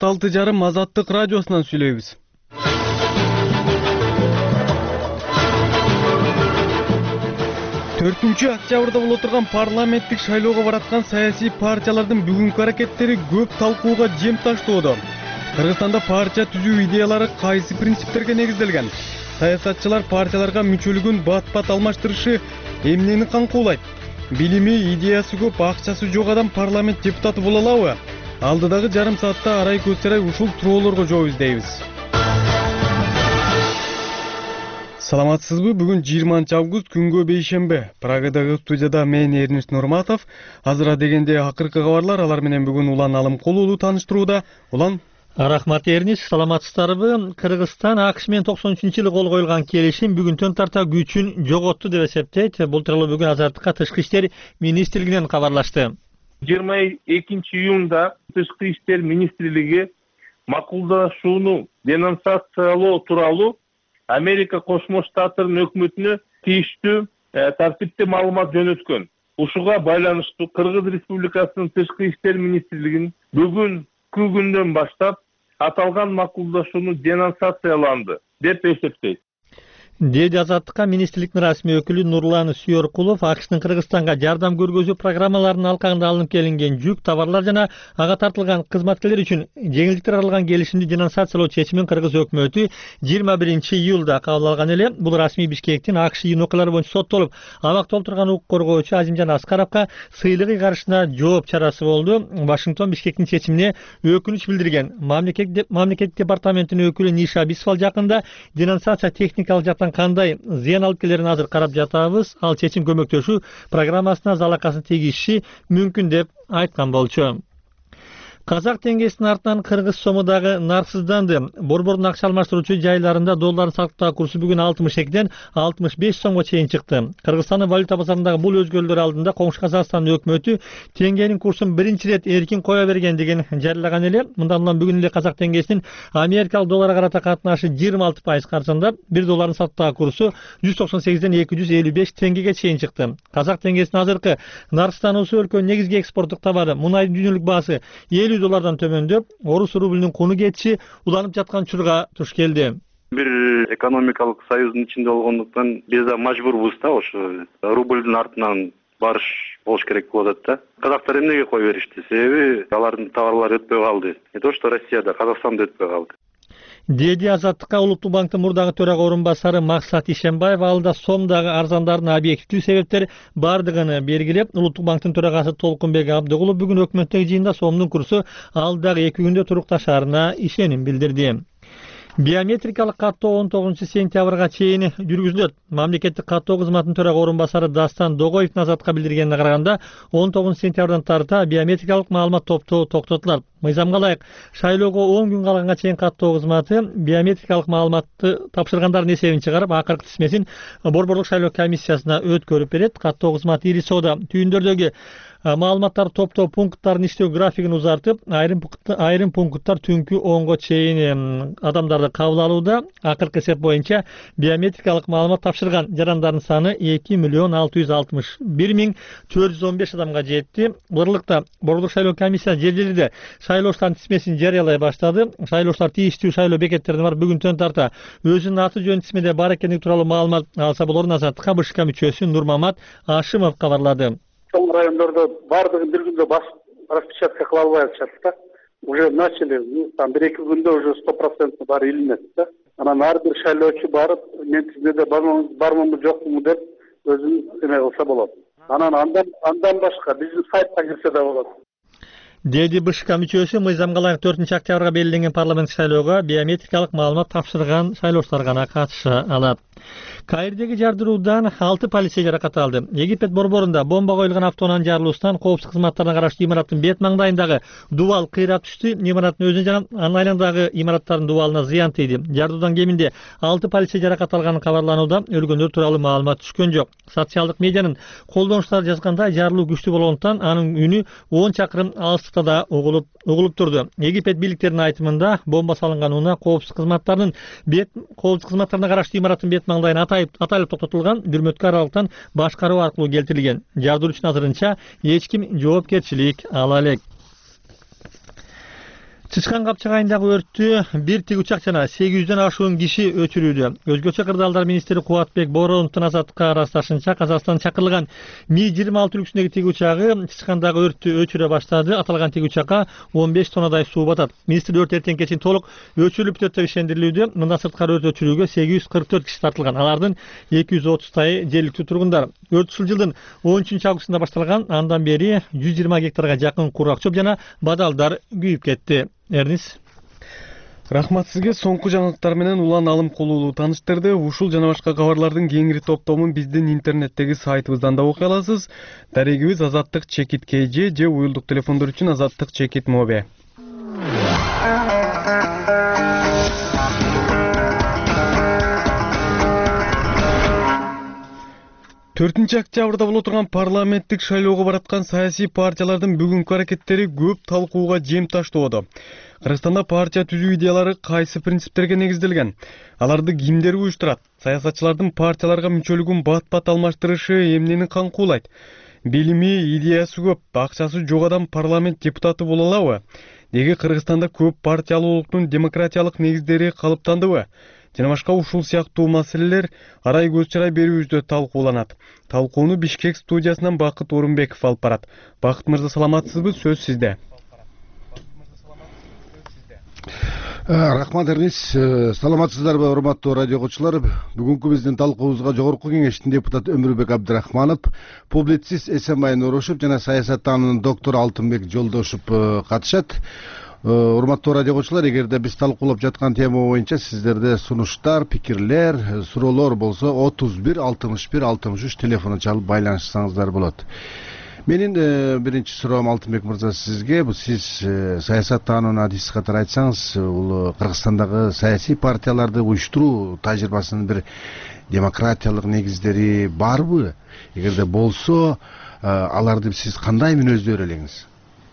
96,5 Азаттык радиосунан сүйлөйбүз. 4 октябрда боло турган парламенттик шайлоого бараткан саясий партиялардын бүгүнкү аракеттери көп талкууга жем таштоодо. Кыргызстанда партия түзүү идеялары кайсы принциптерге негизделген? Саясатчылар партияларга мүчөлүгүн бат-бат алмаштырышы эмнени камкуулайт? Билими, идеясы көп, акчасы жок адам парламент депутаты боло алабы? Алдыдагы жарым саатта арай көзсарай ушул туроолорго жооп издейбиз. Саламатсызбы? Бүгүн 20 август күнгө бейшембе. Прагадагы студияда мен Эрнис Нурматов. Азыра дегенде акыркы кабарлар, алар менен бүгүн Улан Алымкулуулу тааныштырууда. Улан. Рахмат Эрнис, саламатсыздарбы? Кыргызстан АКШ менен 93-жылы кол коюлган келишим бүгүнтөн тарта күчүн жоготту деп эсептейт. Бул тууралуу бүгүн Азаттыкка Тышкы иштер министрлигинен кабарлашты. 22 июнда Тышкы иштер министрлиги макулдашууну денонсациялоо тууралуу Америка Кошмо Штаттарынын өкмөтүнө тийиштүү тартипте маалымат жөнөткөн. Ушуга байланыштуу Кыргыз Республикасынын Тышкы иштер министрлигинин бүгүн күндөн баштап аталган макулдашууну денонсацияланды деп эсептейт. Деди Азаттыкка министрликтин расмий өкүлү Нурлан Сүйөркулов АКШтын Кыргызстанга жардам көргөзүү программаларынын алкагында алынып келинген жүк, товарлар жана ага тартылган кызматкерлер үчүн жеңилдиктер аралган келишимди денонсациялоо чечимин Кыргыз өкмөтү 21 июлда кабыл алган эле. Бул расмий Бишкектин АКШ июнь окуялары боюнча соттолуп, абакта отурган укук коргоочу Азимжан Аскаровго сыйлык каршына жооп чарасы болду. Вашингтон Бишкектин чечимине өкүнүч билдирген. Мамлекеттик департаментинин өкүлү Ниша Бисфал жакында денонсация техникалык жактан кандай зыян алып келерин азыр карап жатабыз. Ал чечим көмөктөшүү программасына залакасын тийгизиши мүмкүн деп айткан болчу. Казак теңгесинин артынан кыргыз сому дагы нарксызданды. Борбордун акча алмаштыруучу жайларында доллардын сактоо курсу бүгүн 62ден 65 сомго чейин чыкты. Кыргызстандын валюта базарындагы бул өзгөрүүлөр алдында коңшу Казакстандын өкмөтү теңгенин курсун биринчи ирет эркин кое бергендигин жарыяган эле. Мындан улам бүгүн эле казак теңгесинин америкалык долларга карата катнашы 26% карчындап, 1 доллардын сактоо курсу 198ден 255 теңгеге чейин чыкты. Казак теңгесинин азыркы нарксыздануусу өлкөнүн негизги экспорттук товары мунайдын дүйнөлүк баасы 50 доллардан төмөндөп, орус рублунун куну кетиши уланып жаткан учурга туш келди. Бир экономикалык союздун ичинде болгондуктан биз да мажбурбуз да ошо рублдун артынан барыш болуш керек болуп атат да. Казактар эмнеге кой беришти? Себеби алардын товарлары өтпөй калды. То, что Россияда, Казакстанда өтпөй калды. Деди Азаттыкка Улуттук банктын мурдагы төрага орун басары Максат Ишембаев алда сомдагы арзандардын объективдүү себептер бардыгын белгилеп, Улуттук банктын төрагасы Толкунбек Абдыгулов бүгүн өкмөттүк жыйында сомдун курсу алдагы 2 күндө турукташарына ишеним билдирди. Биометрикалык каттоо 19 сентябрга чейин жүргүзүлөт. Мамлекеттик каттоо кызматынын төрага орун басары Дастан Догоевдин Азаттыкка билдиргенине караганда 19 сентябрдан тарта биометрикалык маалымат топтоо токтотулат. Мыйзамга ылайык шайлоого 10 күн калганга чейин каттоо кызматы биометрикалык маалыматты тапшыргандардын эсебин чыгарып, акыркы тизмесин борборлук шайлоо комиссиясына өткөрүп берет. Каттоо кызматы Ири Соода түйүндөрдөгү маалыматтар топтоо пункттарын иштөө графигин узартып, айрым пункттар түнкү 10го чейин адамдарды кабыл алууда. Акыркы эсеп боюнча биометрикалык маалымат тапшырган жарандардын саны 2,661,415 адамга жетти. Бырлыкта борборлук шайлоо комиссиясы жер-жерлерде шайлоочулардын тизмесин жарыялай баштады. Шайлоочулар тийиштүү шайлоо бекеттерине барып бүгүнтөн тарта өзүнүн аты жөнү тизмеде бар экендиги тууралуу маалымат алса болорун Азаттыкка БШК мүчөсү Нурмамат Ашимов кабарлады. Том райондордо бардыгын бир күндө распечатка кыла албай атышат да. Уже начали, там 1-2 күндө уже 100% баары илинет да. Анан ар бир шайлоочу барып, мен тизмеде бармынбы жокмунбу деп өзүн эме кылса болот. Анан андан башка биздин сайтка кирсе да болот. Деди БШК мүчөсү мыйзамга ылайык 4 октябрга белгиленген парламент шайлоого биометрикалык маалымат тапшырган шайлоочулар гана катыша алат. Каирдеги жардыруудан 6 полицей жаракат алды. Египет борборунда бомба коюлган автоунаанын жарылуусунан коопсуздук кызматтарына караштуу имараттын бет маңдайындагы дубал кыйрап түштү. Имараттын өзүнө жана анын айланадагы имараттардын дубалына зыян тийди. Жардыруудан кеминде 6 полицей жаракат алганы кабарланууда. Өлгөндөр тууралуу маалымат түшкөн жок. Социалдык медианын колдонуучулары жазгандай, жарылуу күчтүү болгондуктан анын үнү 10 чакырым алыстыкта да угулуп турду. Египет бийликтеринин айтымында бомба салынган унаа коопсуздук кызматтарына караштуу имараттын бет маңдайына атайлып токтотулган, дүрмөткө аралыктан башкаруу аркылуу келтирилген. Жардыруучунун азырынча эч ким жоопкерчилик ала элек. Чычкан капчыгайындагы өрттү бир тигучак жана 800дөн ашуун киши өчүрүүдө. Өзгөчө кырдаалдар министри Кубатбек Бороновдун азаттыкка ырасташынча Казакстан чакырылган Ми-26 үлгүсүндөгү тигучагы чычкандагы өрттү өчүрө баштады. Аталган тигучакка 15 тоннадай суу батат. Министр өрт эртең кечин толук өчүрүлүп бүтөт деп ишендирилүүдө. Мындан сырткары өрт өчүрүүгө 844 киши тартылган. Алардын 230тайы жергиликтүү тургундар. Өрт ушул жылдын 13 августунда башталган. Андан бери 120 гектарга жакын курак чөп жана бадалдар күйүп кетти. Эрнис. Рахмат сизге. Соңку жаңылыктар менен Улан Алымкулуулу тааныштырды. Ушул жана башка кабарлардын кеңири топтомун биздин интернеттеги сайтыбыздан да окуй аласыз. Дарегибиз Азаттык Чекит КЖ же уюлдук телефондор үчүн Азаттык Чекит Мобе. 4 октябрда боло турган парламенттик шайлоого бараткан саясий партиялардын бүгүнкү аракеттери көп талкууга жем таштоодо. Кыргызстанда партия түзүү идеялары кайсы принциптерге негизделген? Аларды кимдер уюштурат? Саясатчылардын партияларга мүчөлүгүн бат-бат алмаштырышы эмнени камкуулайт? Билими, идеясы көп, акчасы жок адам парламент депутаты боло алабы? Неге Кыргызстанда көп партиялуулуктун демократиялык негиздери калыптандыбы? Жана башка ушул сыяктуу маселелер арай көз чарай берүүбүздө талкууланат. Талкууну Бишкек студиясынан Бакыт Орунбеков алып барат. Бакыт мырза, саламатсызбы? Сөз сизде. Рахмат Эрнис, саламатсыздарбы урматтуу радио окуучулар? Бүгүнкү биздин талкуубузга Жогорку Кеңештин депутаты Өмүрбек Абдрахманов, публицист Эсенбай Нурушев жана саясаттануунун доктуру Алтынбек Жолдошев катышат. Урматтуу радио окуучулар, эгерде биз талкуулап жаткан тема боюнча сиздерде сунуштар, пикирлер, суроолор болсо 31 61 63 телефону чалып байланышсаңыздар болот. Менин биринчи суроом Алтынбек мырза сизге, бул сиз саясаттануунун адиси катары айтсаңыз, бул Кыргызстандагы саясий партияларды уюштуруу тажрыйбасынын бир демократиялык негиздери барбы? Эгерде болсо, аларды сиз кандай мүнөздөр элеңиз?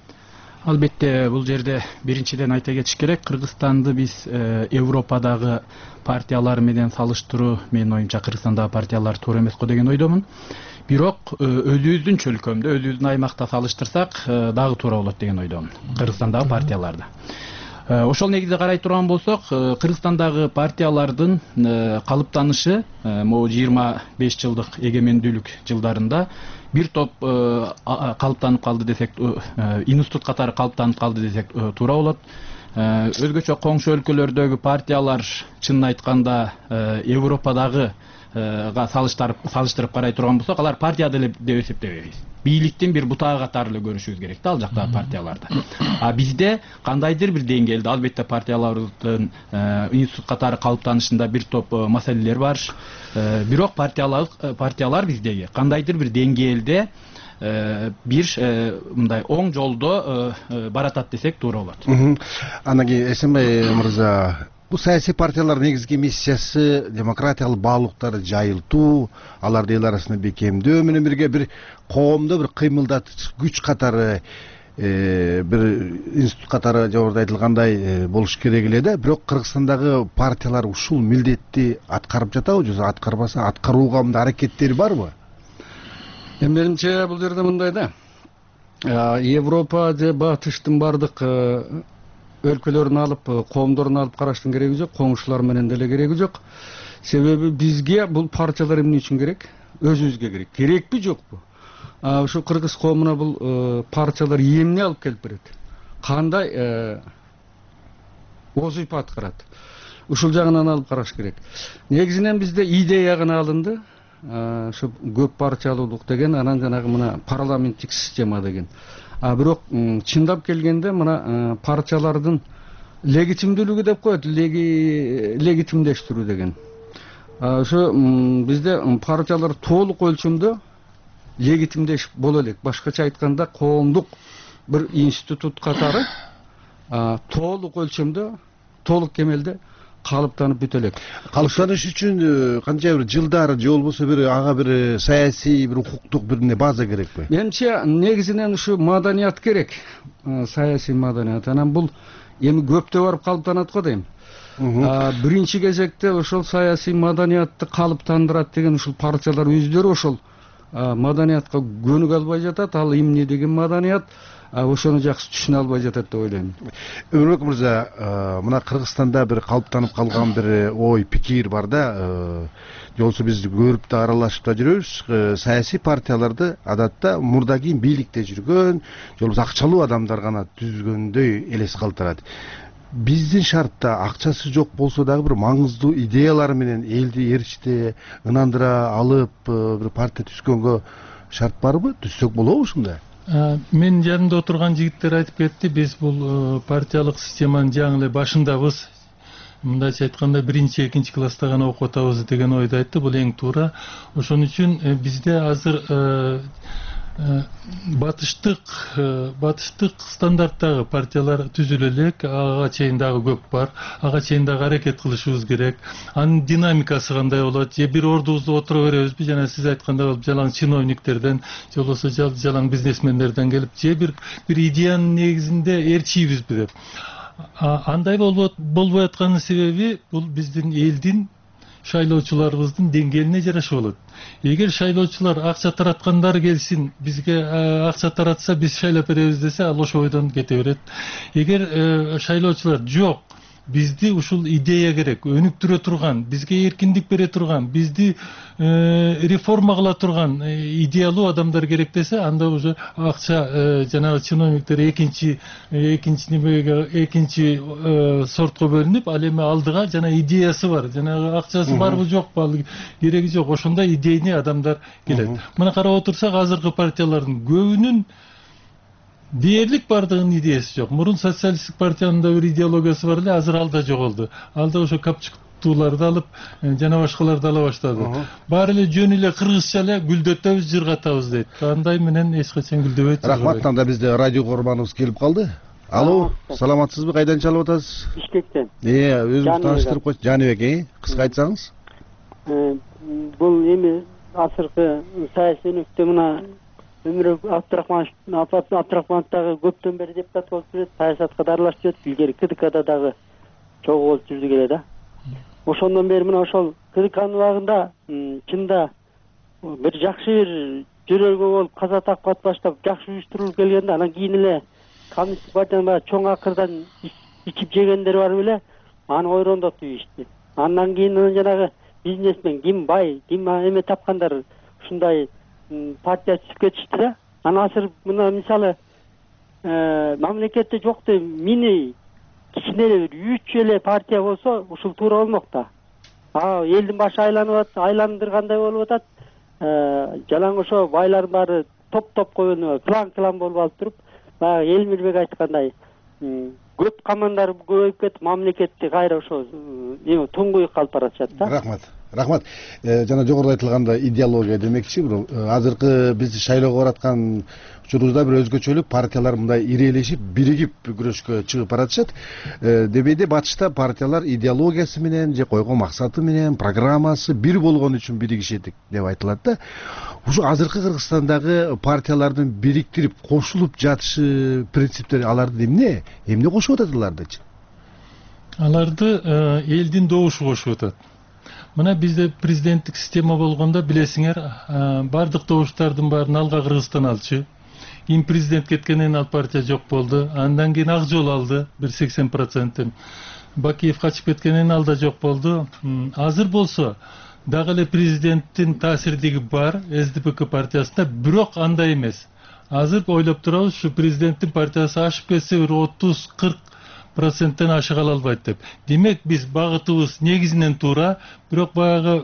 Албетте, бул жерде биринчиден айта кетиш керек, Кыргызстанды биз Европадагы партиялар менен салыштыруу, менин оюмча Кыргызстандагы партиялар туура эмес го деген ойдомун. Бирок өзүбүздүн чөлкөмдө, өзүбүздүн аймакта салыштырсак дагы туура болот деген ойдомун, Кыргызстандагы партияларды. Ошол негизде карай турган болсок, Кыргызстандагы партиялардын калыптанышы могу 25 жылдык эгемендүүлүк жылдарында бир топ калыптанып калды десек, институт катары калыптанып калды десек туура болот. Өзгөчө коңшу өлкөлөрдөгү партиялар чынын айтканда Европадагы салыштырып карай турган болсок, алар партия деп эсептебейбиз. Бийликтин бир бутагы катары эле көрүшүбүз керек да ал жактагы партияларды. А бизде кандайдыр бир деңгээлде албетте партиялардын институт катары калыптанышында бир топ маселелер бар. Бирок партиялар биздеги кандайдыр бир деңгээлде бир мындай оң жолдо баратат десек туура болот. Анан кийин Эсенбай мырза, бул саясий партиялар негизги миссиясы демократиялык баалуулуктарды жайылтуу, аларды эл арасында бекемдөө менен бирге бир коомдо бир кыймылдатыч күч катары, бир институт катары жогоруда айтылгандай болуш керек эле да. Бирок Кыргызстандагы партиялар ушул милдетти аткарып жатабы же аткарбаса, аткарууга мындай аракеттери барбы? Менимче бул жерде мындай да. Европа же батыштын бардык өлкөлөрүн алып, коомдорун алып караштын кереги жок, коңшулар менен деле кереги жок. Себеби бизге бул партиялар эмне үчүн керек? Өзүбүзгө керек. Керекпи, жокпу? Ушу кыргыз коомуна бул партиялар эмне алып келип берет? Кандай озуйп аткарат? Ушул жагынан алып караш керек. Негизинен бизде идея гана алынды. Ошо көп партиялуулук деген, анан жанагы мына парламенттик система деген. Бирок чындап келгенде мына партиялардын легитимдүүлүгү деп коет, легитимдештирүү деген. Ошо бизде партиялар толук өлчөмдө легитимдеш боло элек. Башкача айтканда, коомдук бир институт катары толук өлчөмдө, толук кемелде калыптанып бүтө элек. Калыптаныш үчүн канча бир жылдар же болбосо бир ага бир саясий, бир укуктук бир база керекпи? Менимче негизинен ушу маданият керек, саясий маданият. Анан бул эми көптө барып калыптанат го дейм. Биринчи кезекте ошол саясий маданиятты калыптандырат деген ушул партиялар өздөрү ошол маданиятка көнүк албай жатат. Ал эмне деген маданият? ошону жакшы түшүнө албай жатат деп ойлойм. Өмүрбек мырза, мына Кыргызстанда бир калыптанып калган бир ой пикир бар да, жолсу биз көрүп да аралашып да жүрөбүз. Саясий партияларды адатта мурда кийин бийликте жүргөн, же болбосо акчалуу адамдар гана түзгөндөй элес калтырат. Биздин шартта акчасы жок болсо дагы бир маңыздуу идеялар менен элди ээрчите ынандыра алып бир партия түзгөнгө шарт барбы? Түзсөк болобу ушундай? Мен жанымда отурган жигиттер айтып кетти, биз бул партиялык системанын жаңы эле башындабыз. Мындайча айтканда биринчи, экинчи класста гана окуп атабыз деген ойду айтты. Бул эң туура. Ошон үчүн бизде азыр батыштык стандарттагы партиялар түзүлө элек, ага чейин дагы көп бар. Ага чейин дагы аракет кылышыбыз керек. Анын динамикасы кандай болот? Же бир ордубузда отура беребизби? Жана сиз айткандай жалаң чиновниктерден, же болбосо жалаң бизнесмендерден келип, же бир идеянын негизинде ээрчийбизби деп. Андай болбой атканын себеби бул биздин элдин, шайлоочуларыбыздын деңгээлине жараша болот. Эгер шайлоочулар акча тараткандар келсин, бизге акча таратса биз шайлап беребиз десе, ал ошол ойдон кете берет. Эгер шайлоочулар жок, бизди ушул идея керек, өнүктүрө турган, бизге эркиндик бере турган, бизди реформа кыла турган идеялуу адамдар керек десе, анда уже акча жанагы чиновниктер экинчи сортко бөлүнүп, ал эми алдыга жана идеясы бар, жанагы акчасы барбы жокпу, ал кереги жок, ошондой идейный адамдар келет. Мына карап отурсак, азыркы партиялардын көбүнүн дээрлик бардыгынын идеясы жок. Мурун социалисттик партиянын да бир идеологиясы бар эле, азыр ал да жоголду. Ал да ошо капчыктууларды алып, жана башкаларды ала баштады. Баары эле жөн эле кыргызча эле гүлдөтөбүз, жыргатабыз дейт. Андай менен эч качан гүлдөбөйт. Рахмат, анда бизде радио көрманыбыз келип калды. Алло, саламатсызбы? Кайдан чалып атасыз? Бишкектен. Өзүңүз тааныштырып койчу. Жаныбек, кыска айтсаңыз. Бул эми азыркы саясий өнүктө мына Өмүрбек Абдрахмановдагы көптөн бери депутат болуп жүрөт, саясатка да аралашып жүрөт, илгери КДКда дагы чогуу болуп жүрдү келе да. Ошондон бери мына ошол КДКнын убагында чында бир жакшы бир жөрөлгө болуп, каза такпат баштап жакшы уюштурулуп келгенде, анан кийин эле коммунисттик партиянын баягы чоң акырдан ичип жегендер бар беле, аны ойрондотуп ийишти. Андан кийин жанагы бизнесмен, ким бай, ким эме тапкандар ушундай партия түзүп кетишти да. Анан азыр мына мисалы мамлекетте жок деп мини кичине эле бир 3 эле партия болсо ушул туура болмок да. Элдин башы айландыргандай болуп атат. Жалаң ошо байлардын баары топ коюну, клан болуп алып туруп, баягы Элмирбек айткандай, көп командар көбөйүп кетип, мамлекетти кайра ошо туңгуюк калып баратышат да. Рахмат. Жана жогоруда айтылгандай идеология демекчи, азыркы биз шайлоого бараткан учурубузда бир өзгөчөлүк партиялар мындай ирелешип, биригип күрөшкө чыгып баратышат. Дебейде батышта партиялар идеологиясы менен же койгон максаты менен, программасы бир болгон үчүн биригишет деп айтылат да. Ушу азыркы Кыргызстандагы партиялардын бириктирип, кошулуп жатышы принциптери аларды эмне кошуп атат алардычы? Аларды элдин добушу кошуп атат. Мына бизде президенттик система болгондо билесиңер, бардык добуштардын баарын алга Кыргызстан алчу. Кийин президент кеткенден ал партия жок болду. Андан кийин Ак Жол алды, бир 80%. Бакиев качып кеткенден ал да жок болду. Азыр болсо дагы эле президенттин таасирдиги бар СДПК партиясында, бирок андай эмес. Азыр ойлоп турабыз, ушу президенттин партиясы ашып кетсе бир 30-40% ашыга албайт деп. Демек биз багытыбыз негизинен туура, бирок баягы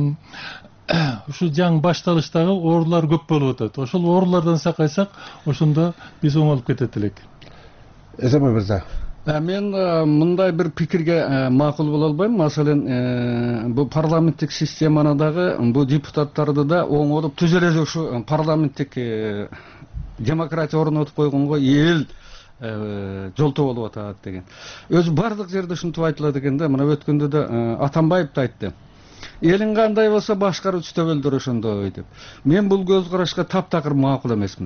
ушу жаңы башталыштагы оорулар көп болуп атат. Ошол оорулардан сакайсак, ошондо биз оңолуп кетет элек. Эсенбай мырза. Мен мындай бир пикирге макул боло албайм. Маселен, бу парламенттик системаны дагы, бу депутаттарды да оңолуп түз эле ушу парламенттик демократия орнотуп койгонго эл жолтоо болуп атат деген. Өзү бардык жерде ушинтип айтылат экен да. Мына өткөндө да Атамбаев да айтты. Элиң кандай болсо башкаруучу төбөлдөр ошондой деп. Мен бул көз карашка таптакыр макул эмесмин.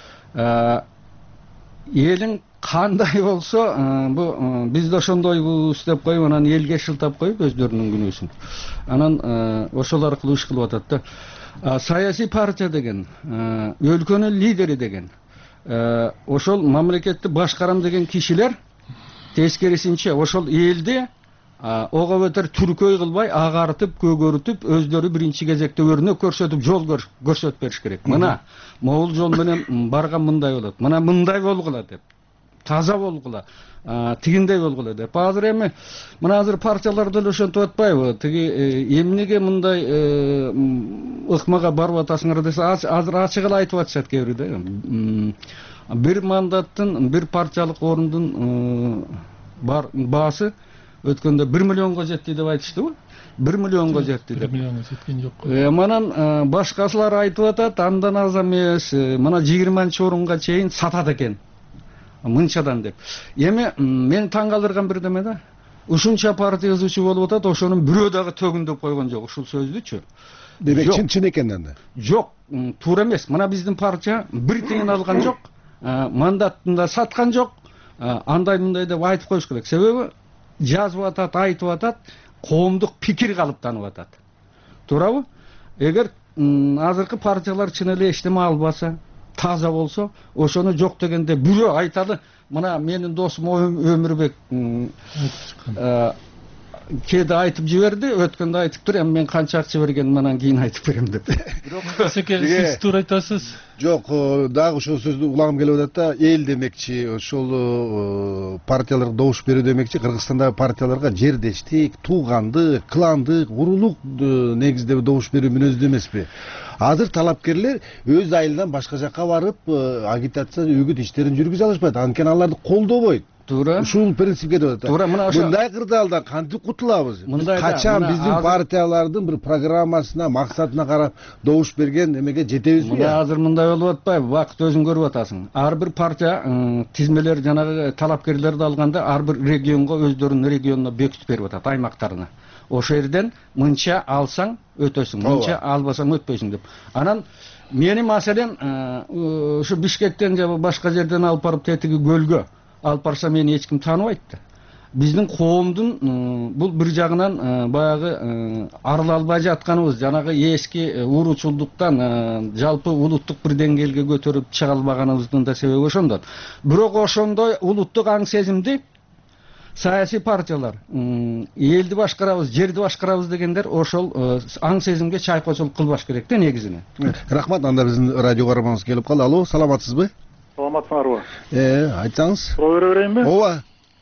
Элиң кандай болсо, бу биз да ошондойбуз деп коюп, анан элге шылтап коюп өздөрүнүн күнөөсүн. Анан ошол аркылуу иш кылып атат да. Саясий партия деген, өлкөнүн лидери деген, ошол мамлекетти башкарам деген кишилер тескерисинче ошол элди ого бетер түркөй кылбай агартып көгөртүп өздөрү биринчи кезекте өрнөк көрсөтүп жол көрсөтүп бериш керек. Мына могул жол менен барган мындай болот, мына мындай болгула деп, таза болгула, тигиндей болгула деп. Азыр эми мына азыр партиялар деле ошентип атпайбы? Тиги эмнеге мындай ыкмага барып атасыңар десе, азыр ачык эле айтып атышат кээ бирөө да. Бир мандаттын, бир партиялык орундун баасы өткөндө 1 миллионго жетти деп айтыштыбы? 1 миллионго жетти деп. 1 миллионго жеткен жок. Манан башкасылар айтып атат, андан аз эмес, мына 20-орунга чейин сатат экен. Мынчадан деп. Эми мен таң калтырган бир неме да. Ушунча партия ызычы болуп атат, ошонун бирөө дагы төгүндөп койгон жок ушул сөздүчү. Демек чын экен анда. Жок, туура эмес. Мына биздин партия бир тыйын алган жок, мандатын да саткан жок. Андай мындай деп айтып коюш керек. Себеби жазып атат, айтып атат, коомдук пикир калыптанып атат. Туурабы? Эгер азыркы партиялар чын эле эчтеме албаса, таза болсо, ошону жок дегенде бирөө айталы. Мына менин досум Өмүрбек кээде айтып жиберди, өткөндө айтыптыр, эми мен канча акча бергенин анан кийин айтып берем деп. Бирок сиз туура айтасыз. Жок, дагы ошол сөздү улагым келип атат да, эл демекчи, ошол партияларга добуш берүү демекчи, Кыргызстандагы партияларга жердештик, туугандык, кландык, урулук негизде добуш берүү мүнөздүү эмеспи? Азыр талапкерлер өз айылынан башка жакка барып, агитация, үгүт иштерин жүргүзө алышпайт, анткени аларды колдобойт. Туура. Ушул принципке деп атат. Туура, мына ошо мындай кырдаалдан кантип кутулабыз? Качан биздин партиялардын бир программасына, максатына карап добуш берген эмеге жетебизби? Мына азыр мындай болуп атпайбы? Убакыт өзүң көрүп атасың. Ар бир партия тизмелер жанагы талапкерлерди алганда ар бир регионго өздөрүнүн регионуна бекитип берип атат, аймактарына. Ошол жерден мынча алсаң өтөсүң, мынча албасаң өтпөйсүң деп. Анан менин маселем ушу Бишкектен же башка жерден алып барып тетиги көлгө алып барса мени эч ким тааныбайт да. Биздин коомдун бул бир жагынан баягы арыла албай жатканыбыз, жанагы эски уруучулдуктан жалпы улуттук бир деңгээлге көтөрүп чыга албаганыбыздын да себеби ошондон. Бирок ошондой улуттук аң сезимди саясий партиялар элди башкарабыз, жерди башкарабыз дегендер ошол аң сезимге чайкоочулук кылбаш керек да негизинен. Рахмат, анда биздин радио карманыбыз келип калды. Алло, саламатсызбы? Саламатсыңарбы? Айтсаңыз. Суроо бере берейинби? Ооба.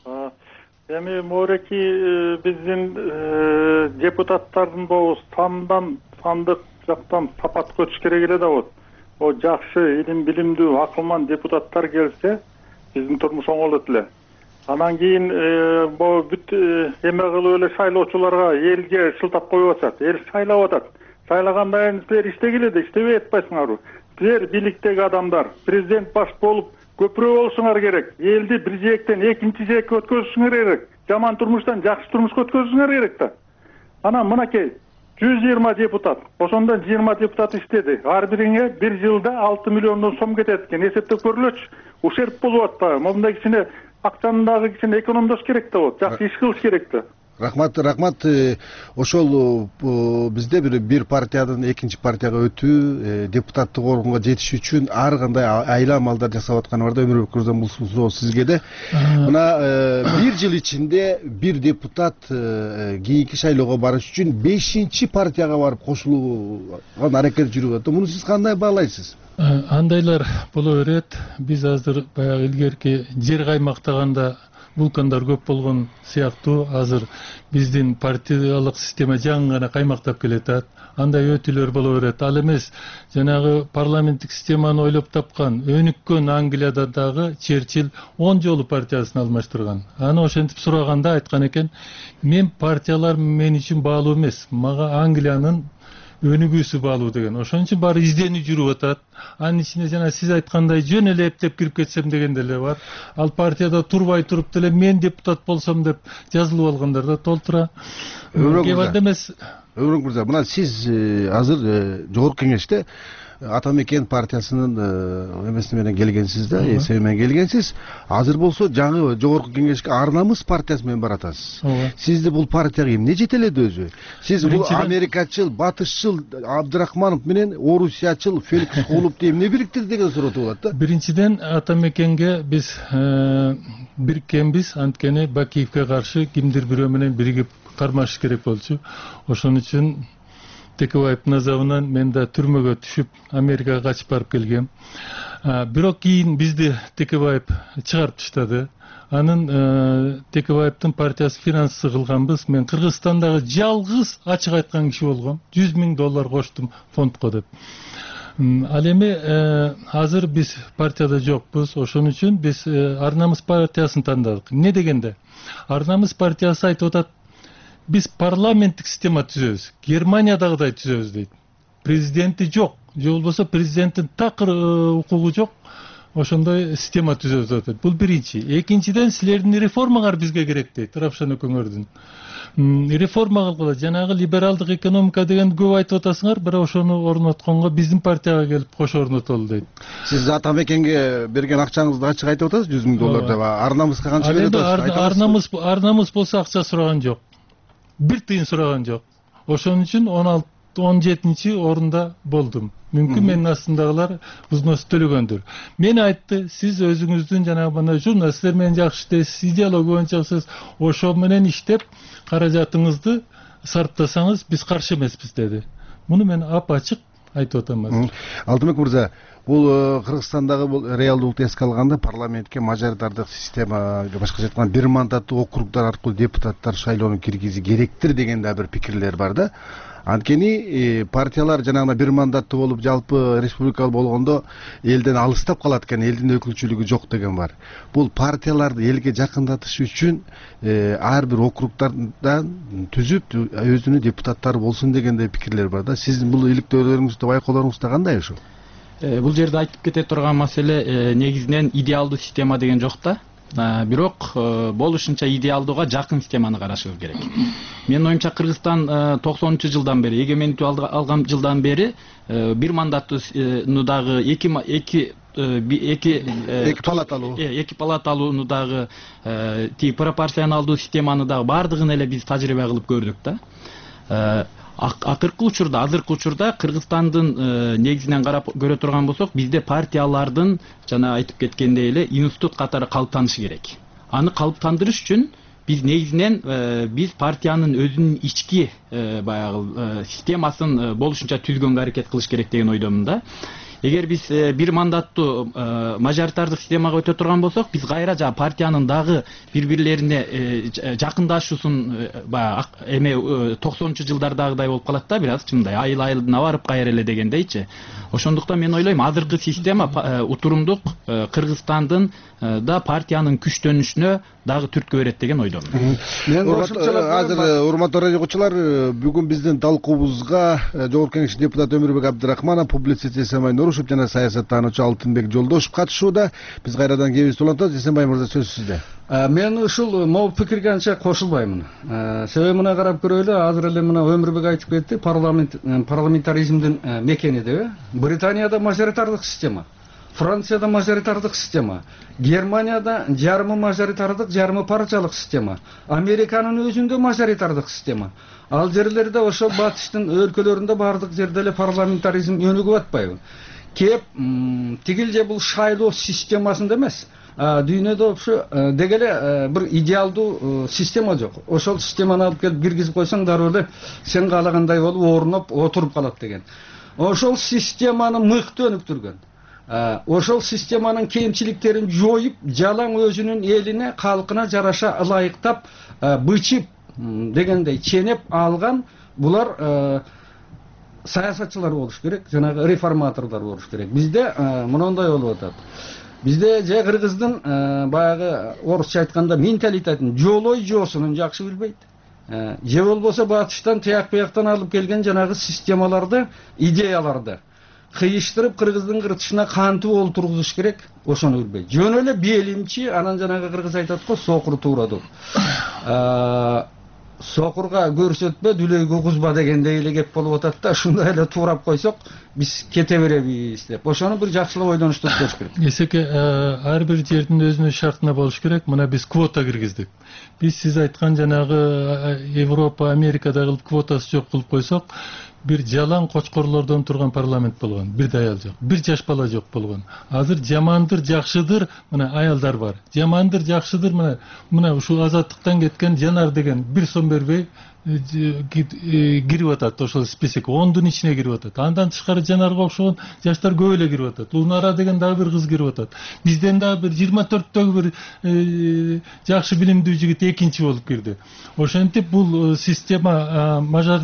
Эми мореки биздин депутаттардын болуп сандык жактан сапат көчүш керек эле да вот. О жакшы, илим билимдүү, акылман депутаттар келсе, биздин турмуш оңолот эле. Анан кийин бу бүт эме кылып эле шайлоочуларга элге шылтап коюп атат. Эл шайлап атат. Сайлагандан кийин силер иштегиле да иштебей атпайсыңарбы? Силер бийликтеги адамдар, президент баш болуп көпүрө болушуңар керек. Элди бир жээктен экинчи жээкке өткөзүшүңөр керек. Жаман турмуштан жакшы турмушка өткөзүшүңөр керек да. Анан мынакей 120 депутат. Ошондон 20 депутат иштеди. Ар бириңе бир жылда 6 миллион сом кетет экен. Эсептеп көрүлөчү. Ушерп болуп атпайбы? Мындай кичине акчаны дагы кичине экономдош керек да вот. Жакшы иш кылыш керек да. Рахмат. Ошол бизде бир партиядан экинчи партияга өтүү, депутаттык орунга жетиш үчүн ар кандай айла амалдар жасап атканы бар да. Өмүрбек Мырза, бул суроо сизге да. Мына бир жыл ичинде бир депутат кийинки шайлоого барыш үчүн 5-чи партияга барып кошулууга аракет жүрүп атат. Муну сиз кандай баалайсыз? Андайлар боло берет. Биз азыр баягы илгерки жер каймактаганда вулкандар көп болгон сыяктуу азыр биздин партиялык система жаңы гана каймактап келатат. Андай өтүүлөр боло берет. Ал эмес, жанагы парламенттик системаны ойлоп тапкан өнүккөн Англияда дагы Черчилль 10 жолу партиясын алмаштырган. Аны ошентип сураганда айткан экен, мен партиялар мен үчүн баалуу эмес, мага Англиянын өнүгүүсү баалуу деген. Ошон үчүн баары изденүү жүрүп атат. Анын ичинде жана сиз айткандай жөн эле эптеп кирип кетсем деген деле бар. Ал партияда турбай туруп деле мен депутат болсом деп жазылып алгандар да толтура. Кээ бирде эмес. Өмүрбек Мырза, мына сиз азыр жогорку кеңеште Атамекен партиясынын эмеси менен келгенсиз да, эсеби менен келгенсиз. Азыр болсо жаңы жогорку кеңешке Ар намыс партиясы менен баратасыз. Сизди бул партияга эмне жетеледи өзү? Сиз бул америкачыл, батышчыл Абдрахманов менен орусиячыл Феликс Куловду эмне бириктирди деген суроо туулат да. Биринчиден Атамекенге биз бириккенбиз, анткени Бакиевге каршы кимдир бирөө менен биригип кармашыш керек болчу. Ошон үчүн Текебаевдин азабынан мен да түрмөгө түшүп Америкага качып барып келгем. Бирок кийин бизди Текебаев чыгарып таштады. Анын Текебаевдин партиясы финансы кылганбыз. Мен Кыргызстандагы жалгыз ачык айткан киши болгом. $100,000 коштум фондко деп. Ал эми азыр биз партияда жокпуз. Ошон үчүн биз Ар намыс партиясын тандадык. Эмне дегенде? Ар намыс партиясы айтып атат, биз парламенттик система түзөбүз. Германиядагыдай түзөбүз дейт. Президенти жок, же болбосо президенттин такыр укугу жок. Ошондой система түзөбүз дейт. Бул биринчи. Экинчиден силердин реформаңар бизге керек дейт, Равшан экөөңөрдүн. Реформа кылгыла, жанагы либералдык экономика деген көп айтып атасыңар, бирок ошону орнотконго биздин партияга келип кошо орнотолу дейт. Сиз Атамекенге берген акчаңызды ачык айтып атасыз, $100,000 деп. Ар намыска канча берип атасыз? Ар намыс болсо акча сураган жок. Бир тыйын сураган жок. Ошон үчүн 17-чи орунда болдум. Мүмкүн менин астындагылар взнос төлөгөндүр. Мен айтты, сиз өзүңүздүн жанагы мына журналисттер менен жакшы иштейсиз, идеология боюнча сиз ошол менен иштеп каражатыңызды сарптасаңыз биз каршы эмеспиз деди. Муну мен ап-ачык айтып атам азыр. Алтынбек мырза, бул Кыргызстандагы бул реалдуулукту эске алганда парламентке мажоритардык система, башкача айтканда бир мандаттуу округдар аркылуу депутаттар шайлоону киргизүү керектир деген да бир пикирлер бар да. Анткени партиялар жанагы бир мандаттуу болуп жалпы республикалык болгондо элден алыстап калат экен, элдин өкүлчүлүгү жок деген бар. Бул партияларды элге жакындатыш үчүн ар бир округдардан түзүп өзүнүн депутаттары болсун дегендей пикирлер бар да. Сиздин бул иликтөөлөрүңүздө, байкоолоруңузда кандай ошол? Бул жерде айтып кете турган маселе негизинен идеалдуу система деген жок да. Бирок болушунча идеалдууга жакын системаны карашыбыз керек. Менин оюмча Кыргызстан 90-жылдан бери, эгемендик алган жылдан бери бир мандаттуунудагы эки палаталууну дагы пропорционалдуу системаны дагы баардыгын эле биз тажрыйба кылып көрдүк да. Азыркы учурда Кыргызстандын негизинен карап көрө турган болсок, бизде партиялардын жана айтып кеткендей эле институт катары калыптанышы керек. Аны калыптандырыш үчүн биз негизинен биз партиянын өзүнүн ички баягы системасын болушунча түзгөнгө аракет кылыш керек деген ойдомун да. Эгер биз бир мандаттуу мажоритардык системага өтө турган болсок, биз кайра жана партиянын дагы бири-бирлерине жакындашуусун эме 90-жылдардагыдай болуп калат да, бир аз чындай айыл-айылына барып кайра эле дегендейчи. Ошондуктан мен ойлойм, азыркы система утурумдук Кыргызстандын да партиянын күчтөнүшүнө дагы түрткү берет деген ойдомун. Азыр урматтуу радио угуучулар, бүгүн биздин талкуубузга Жогорку Кеңештин депутаты Өмүрбек Абдрахманов, публицист Эсенбай Нурушев жана саясаттануучу Алтынбек Жолдошев катышууда. Биз кайрадан кебизди улантабыз. Эсенбай мырза, сөз сизде. Мен ушул могул пикирге анча кошулбаймын. Себеби мына карап көрөлү, азыр эле мына Өмүрбек айтып кетти, парламентаризмдин мекени деп. Британияда мажоритардык система, Францияда мажоритардык система, Германияда жарымы мажоритардык, жарымы партиялык система, Американын өзүндө мажоритардык система. Ал жерлерде ошо батыштын өлкөлөрүндө бардык жерде эле парламентаризм өнүгүп атпайбы? Кеп тигил же бул шайлоо системасында эмес, дүйнөдө ошо деги эле бир идеалдуу система жок. Ошол системаны алып келип киргизип койсоң, дароо эле сен каалагандай болуп орноп отуруп калат деген. Ошол системаны мыкты өнүктүргөн, ошол системанын кемчиликтерин жоюп, жалаң өзүнүн элине, калкына жараша ылайыктап, бычып дегендей ченеп алган булар саясатчылар болуш керек, жанагы реформаторлор болуш керек. Бизде мындай болуп атат. Бизде же кыргыздын баягы орусча айтканда менталитетин, жолой жоосунун жакшы билбейт. Же болбосо батыштан тияк-бияктан алып келген жанагы системаларды, идеяларды кыйыштырып кыргыздын кыртышына кантип олтургузуш керек, ошону билбейт. Жөн эле белимчи, анан жанагы кыргыз айтат го, сокуру туура деп. сокурга көрсөтпө дүлөйгө кузба дегендей эле кеп болуп атат да, ушундай эле туурап койсок биз кете беребиз деп. Ошону бир жакшылап ойлонушту болуш керек. Эсеке ар бир жердин өзүнүн шартына болуш керек. Мына биз квота киргиздик. Биз сиз айткан жанагы Европа, Америкада кылып квотасы жок кылып койсок, бир жалаң кочкорлордон турган парламент болгон, бир аял жок, бир жаш бала жок болгон. Азыр жамандыр, жакшыдыр, мына аялдар бар. Жамандыр, жакшыдыр, мына ушул азаттыктан кеткен Жанар деген бир сом бербей кирип атат, ошол список 10-дун ичине кирип атат. Андан тышкары Жанарга окшогон жаштар көп эле кирип атат. Унара деген дагы бир кыз кирип атат. Бизден дагы бир 24-төгү бир жакшы билимдүү жигит экинчи болуп кирди. Ошентип бул система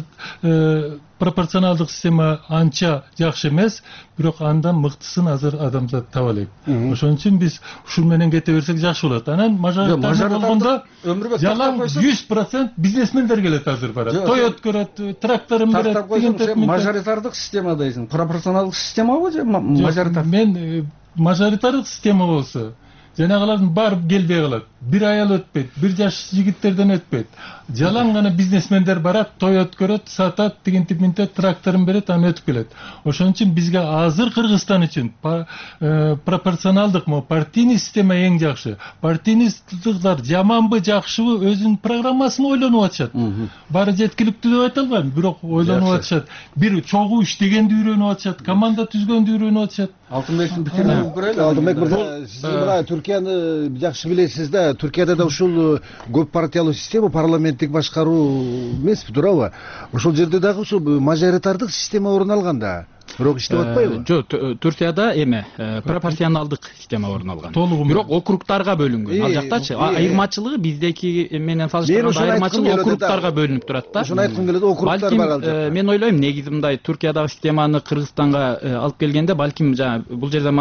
пропорционалдык система анча жакшы эмес, бирок андан мыктысын азыр адамзат таба элек. Ошон үчүн биз ушул менен кете берсек жакшы болот. Анан мажоритарный болгондо жалаң 100% бизнесмендер келет азыр барат. Той өткөрөт, тракторун берет. Мажоритардык система дейсиң. Пропорционалдык системабы же мажоритардык? Мен мажоритардык система болсо жанагылардын барып келбей калат. Бир аял өтпөйт, бир жаш жигиттерден өтпөйт. Жалаң гана бизнесмендер барат, той өткөрөт, сатат, тигинтип минтет, тракторун берет, аны өтүп келет. Ошон үчүн бизге азыр Кыргызстан үчүн пропорционалдык партийный система эң жакшы. Партийнийдыктар жаманбы, жакшыбы өзүнүн программасын ойлонуп атышат. Баары жеткиликтүү деп айта албайм, бирок ойлонуп атышат. Бир чогуу иштегенди үйрөнүп атышат, команда түзгөндү үйрөнүп атышат. Алтынбектин пикирин угуп көрөлү. Алтынбек мырза, сиз мына Түркияны жакшы билесиз да. Түркияда да ушул көп партиялуу система, парламенттик башкаруу эмеспи, туурабы? Ошол жерде дагы ушу мажоритардык система орун алган да. Бирок иштеп атпайбы? Жок, Турцияда пропорционалдык система орун алган. Бирок округтарга бөлүнгөн. Ал жактачы айырмачылыгы биздеки менен салыштырганда айырмачылык округтарга бөлүнүп турат да. Ошону айткым келет, округтар бар ал жакта. Мен ойлойм, негизи мындай Туркиядагы системаны Кыргызстанга алып келгенде балким бул жерде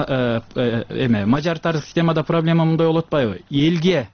мажоритардык системада проблема мындай болуп атпайбы? Элге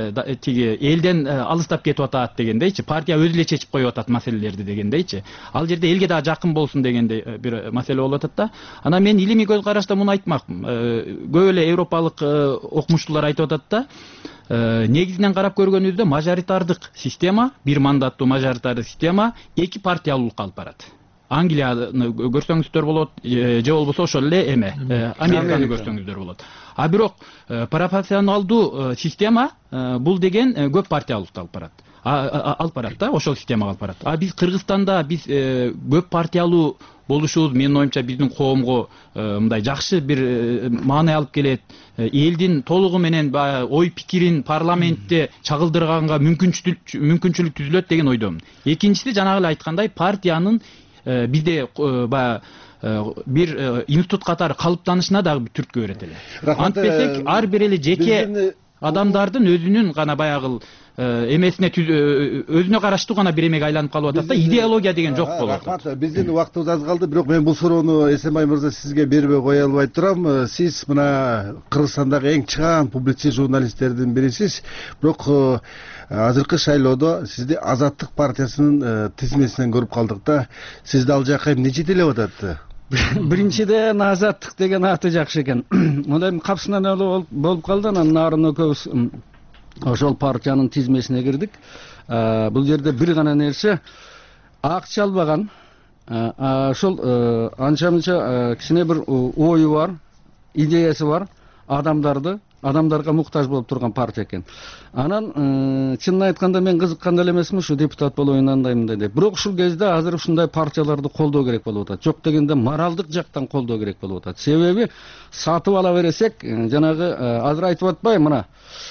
тиги элден алыстап кетип атат дегендейчи, партия өзү эле чечип коюп атат маселелерди дегендейчи. Ал жерде элге дагы жакын болсун дегендей бир маселе болуп атат да. Анан мен илимий көз карашта муну айтмакмын. Көп эле европалык окумуштуулар айтып атат да. Негизинен карап көргөнүбүздө мажоритардык система, бир мандаттуу мажоритардык система эки партиялуулукка алып барат. Англияны көрсөңүздөр болот, же болбосо ошол эле Американы көрсөңүздөр болот. А бирок пропорционалдуу система бул деген көп партиялуулукка алып барат. Алып барат да, ошол системага алып барат. А биз Кыргызстанда биз көп партиялуу болушубуз менин оюмча биздин коомго мындай жакшы бир маани алып келет. Элдин толугу менен ой пикирин парламентте чагылдырганга мүмкүнчүлүк түзүлөт деген ойдомун. Экинчиси жанагы эле айткандай партиянын бизде бир институт катары калыптанышына дагы бир түрткү берет эле. Антпесек ар бир эле жеке адамдардын өзүнүн гана баягы эмесине өзүнө караштуу гана бир эмеге айланып калып атат да, идеология деген жок болуп атат. Рахмат, биздин убактыбыз аз калды, бирок мен бул суроону Эсенбай мырза сизге бербей кое албай турам. Сиз мына Кыргызстандагы эң чыгаан публицист журналисттердин бирисиз, бирок азыркы шайлоодо сизди Азаттык партиясынын тизмесинен көрүп калдык да. Сизди ал жака эмне жетелеп атат? Биринчиден Азаттык деген аты жакшы экен. Мындай капсынан эле болуп калды, анан нарын экөөбүз ошол партиянын тизмесине кирдик. Бул жерде бир гана нерсе, акча албаган, ошол анча-мынча кичине бир ою бар, идеясы бар, адамдарга муктаж болуп турган партия экен. Анан чынын айтканда мен кызыккан деле эмесмин ушу депутат болоюн андаймындай деп. Бирок ушул кезде азыр ушундай партияларды колдоо керек болуп атат. Жок дегенде моралдык жактан колдоо керек болуп атат. Себеби сатып ала бересек, жанагы азыр айтып атпайбы, мына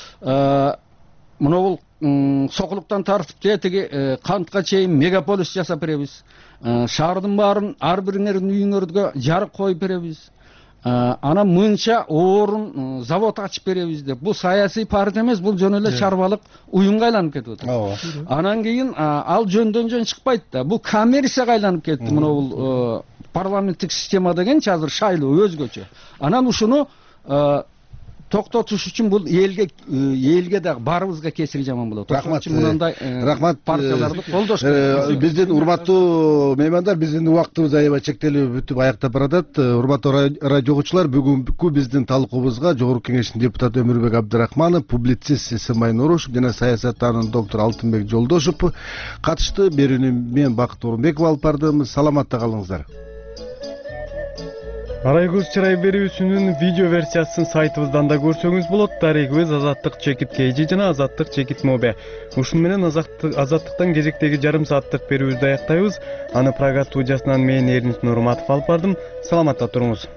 бул сокулуктан тартып тиги кантка чейин мегаполис жасап беребиз. Шаардын баарын ар бириңердин үйүңөргө жарык коюп беребиз. Анан мынча орун завод ачып беребиз деп. Бул саясий партия эмес, бул жөн эле чарбалык уюмга айланып кетип атат. Анан кийин ал жөндөн жөн чыкпайт да. Бул коммерцияга айланып кетти. Мына бул парламенттик система дегенчи азыр шайлоо өзгөчө. Анан ушуну токтотуш үчүн бул элге дагы баарыбызга кесири жаман болот. Рахмат. Мындай партияларды колдош керек. Биздин урматтуу меймандар, биздин убактыбыз аябай чектелип бүтүп аяктап баратат. Урматтуу радио угуучулар, бүгүнкү биздин талкуубузга Жогорку Кеңештин депутаты Өмүрбек Абдрахманов, публицист Эсенбай Нурушев жана саясаттануучу доктор Алтынбек Жолдошев катышты. Берүүнү мен Бакыт Орунбеков алып бардым. Саламатта калыңыздар. Арай көз чырай берүүсүнүн видео версиясын сайтыбыздан да көрсөңүз болот. Дарегибиз Азаттык Чекит KG жана Азаттык Чекит Мобе. Ушун менен Азаттыктан кезектеги жарым сааттык берүүбүздү аяктайбыз. Аны Прага студиясынан мен Эрнис Нурматов алып бардым. Саламатта туруңуз.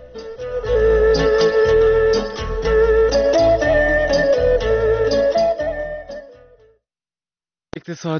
Саат